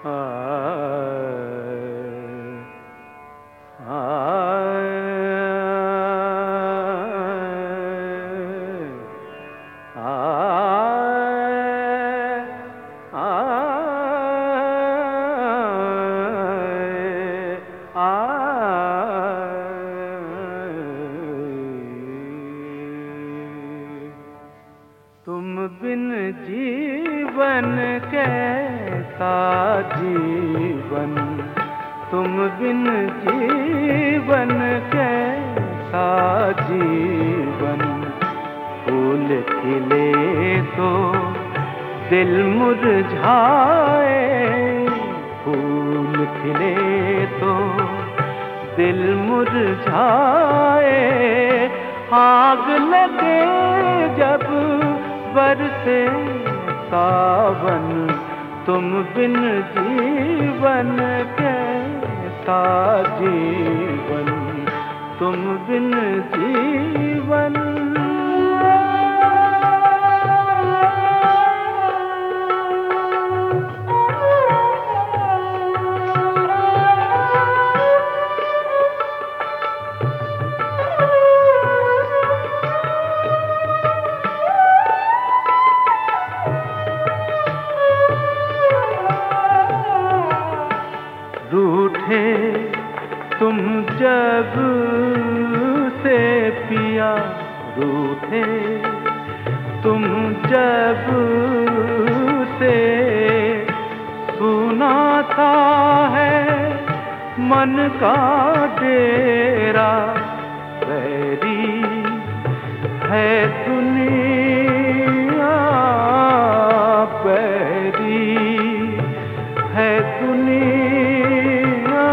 तुम बिन जीवन कैसा जीवन, तुम बिन जीवन कैसा जीवन। फूल खिले तो दिल मुरझाए, फूल खिले तो दिल मुरझाए। आग लगे जब बरसे सावन, तुम बिन जीवन कैसा जीवन, तुम बिन जीवन। रूठे तुम जब से पिया, रूठे तुम जब से। सुना सा है मन का डेरा, बैरी है दुनिया, बैरी है दुनिया।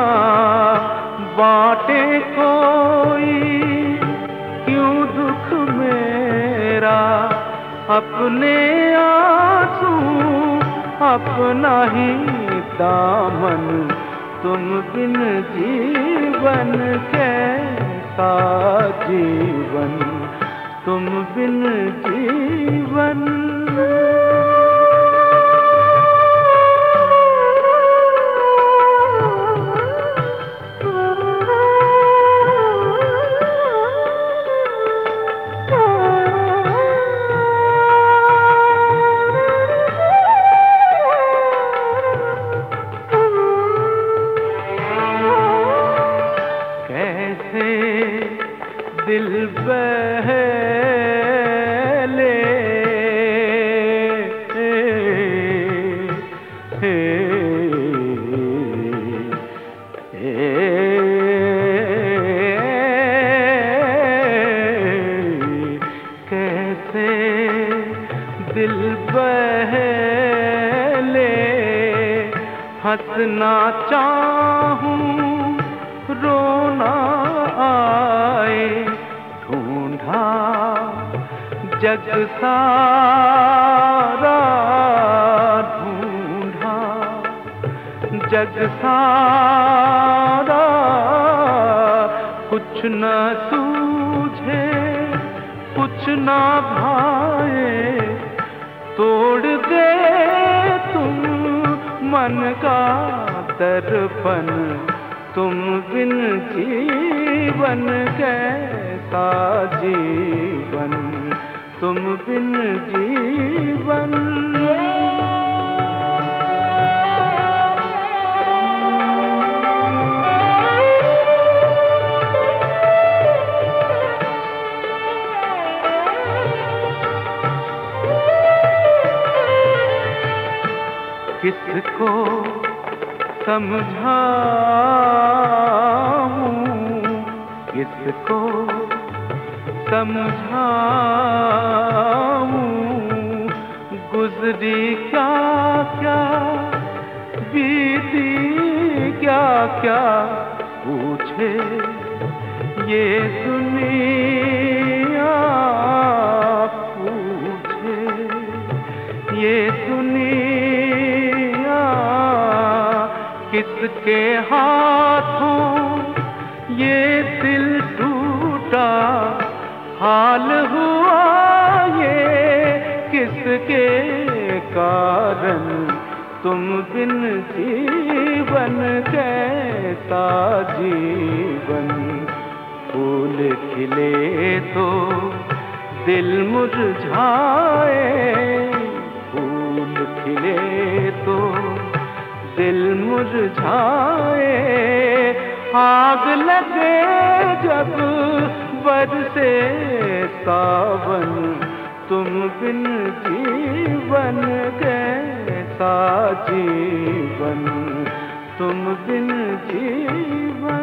बाटे कोई क्यों दुख मेरा, अपने आंसू अपना ही दामन। तुम बिन जीवन कैसा जीवन, तुम बिन जीवन। दिल बहले कैसे दिल बहले। हंसना चाहूं रोना आए, ढूंढा जग सारा, ढूंढा जग सारा। कुछ न सूझे कुछ न भाए, तोड़ दे तुम मन का दर्पण। तुम बिन जीवन कैसा जीवन, तुम बिन जीवन। किसको समझाऊं, किसको समझाऊं। गुजरी क्या क्या बीती क्या क्या, पूछे ये दुनिया, पूछे ये दुनिया। किसके हाथों ये दिल टूटा, हाल हुआ ये किसके कारण। तुम बिन जीवन कैसा जीवन। फूल खिले तो दिल मुरझाए, फूल खिले तो दिल मुरझाए। आग लगे जब बरसे सावन, तुम बिन जीवन कैसा जीवन, तुम बिन जीवन।